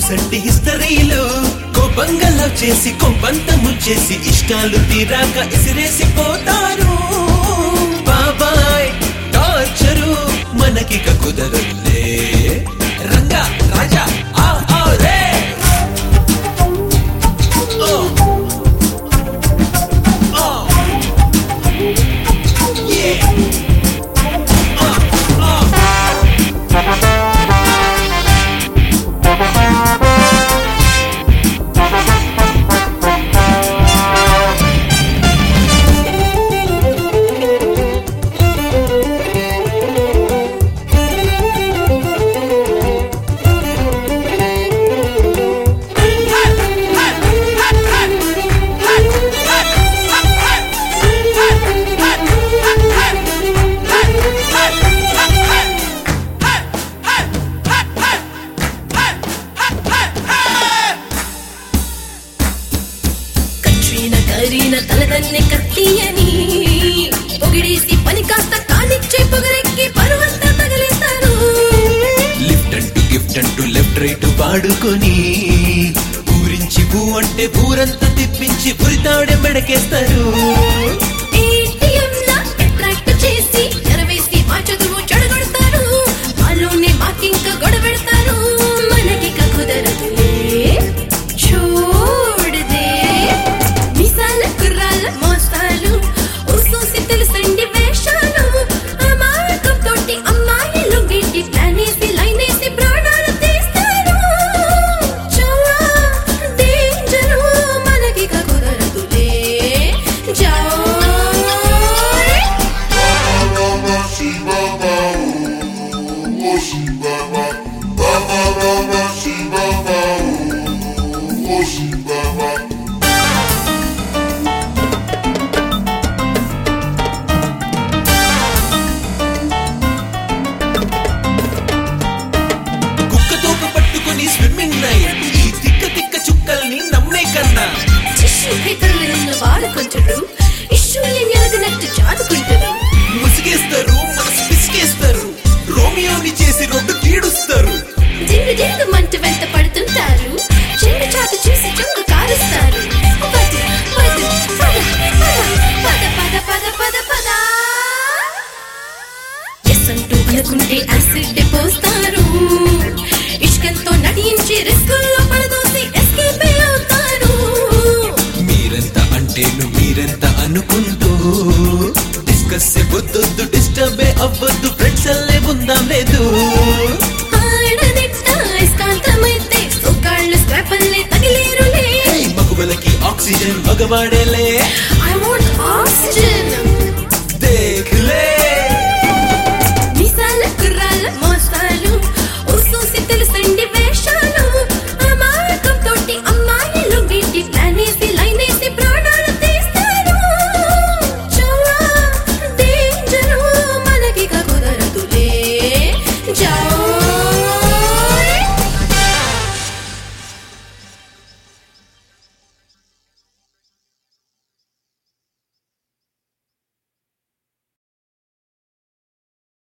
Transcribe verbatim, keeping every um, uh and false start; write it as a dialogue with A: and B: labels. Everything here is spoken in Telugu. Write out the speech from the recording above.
A: సంటి హిస్టరీలో కోపంగా లవ్ చేసి కొంపంత ముచ్చేసి ఇష్టాలు తీరాక ఇసిరేసి పోతారు బాబాయ్ టార్చరు మనకి కుదరలే రంగా రాజా ఆ ఆ రే
B: తలదన్నే కత్తియని పొగిడేసి పని కాస్త కానిచ్చే పొగరెక్కి పరువంతా తగిలేస్తారు
A: లిఫ్ట్ అంటూ గిఫ్ట్ అంటూ లెఫ్ట్ రైట్ వాడుకొని ఊరించి భూ అంటే ఊరంతా తిప్పించి పురితాడే మెడకేస్తారు
B: ఏటీఎంలా అట్రాక్ట్ చేసి ఎరవేసి మా చదువు చెడగొడతారు వాళ్ళలోనే మాకింకా గొడవ పెడతారు మనకి కుదరదులే చూడదే మిసాల కుర్రాల మోస్తాలు ఊసూసి తెలుసండి వేషాలు ఆ మార్గం తోటి అమ్మాయిలు వీటి ప్లాన్ వేసి లైన్ వేసి ప్రాణాలు తీస్తారు చాలా డేంజరు మనకి కుదరదులే జాయ్
A: కుక్కతోక పట్టుకొని స్విమ్మింగ్ నైట్ ఈ తిక్క తిక్క చుక్కల్ని నమ్మే కన్నా
B: టిష్యూ పేపర్లు నిన్ను వాడుకుంటారు ఇష్యూని ఎరగనట్టు చాదుకుంటారు
A: ముసిగేస్తారు మనసు పిసికేస్తారు రోమియోని చేసి రోడ్డు తీడుస్తారు
B: దిండు దిండు మంట వెంట పడుతుంటారు చెండు చాటు చూసి చొంగు కారుస్తారు పద పద పద పద పద పద పద ఎస్ అంటూ అనుకుంటే యాసిడ్ పోస్తారు ఇష్కంతో నటించి రిస్కుల్లో పడదోసి ఎస్కేప్ అవుతారు
A: మీరెంత అంటేను మీరెంత అనుకుంటూ డిస్కస్ వద్దొద్దు డిస్టర్బ్ అవ్వద్దు ఫ్రెండ్స్ అల్లే ఉందాం లేదు
B: ఆడదిట్ట ఇస్కాంతమైతే సొక్కాళ్ళు స్క్రాప్ అల్లే తగిలేరులే
A: మగువలకి ఆక్సిజన్ మగవాడేలే